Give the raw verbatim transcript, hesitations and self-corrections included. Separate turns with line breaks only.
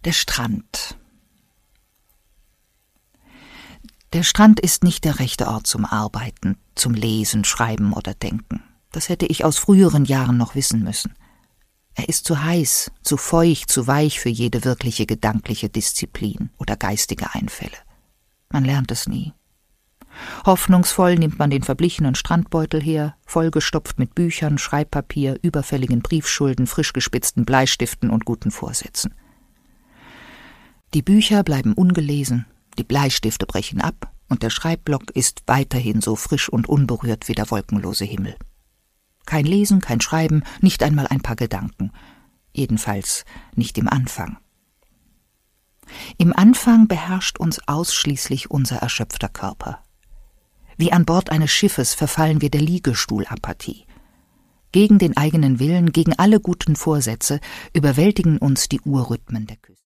Der Strand. Der Strand ist nicht der rechte Ort zum Arbeiten, zum Lesen, Schreiben oder Denken. Das hätte ich aus früheren Jahren noch wissen müssen. Er ist zu heiß, zu feucht, zu weich für jede wirkliche gedankliche Disziplin oder geistige Einfälle. Man lernt es nie. Hoffnungsvoll nimmt man den verblichenen Strandbeutel her, vollgestopft mit Büchern, Schreibpapier, überfälligen Briefschulden, frisch gespitzten Bleistiften und guten Vorsätzen. Die Bücher bleiben ungelesen, die Bleistifte brechen ab und der Schreibblock ist weiterhin so frisch und unberührt wie der wolkenlose Himmel. Kein Lesen, kein Schreiben, nicht einmal ein paar Gedanken. Jedenfalls nicht im Anfang. Im Anfang beherrscht uns ausschließlich unser erschöpfter Körper. Wie an Bord eines Schiffes verfallen wir der Liegestuhlapathie. Gegen den eigenen Willen, gegen alle guten Vorsätze überwältigen uns die Urrhythmen der Küste.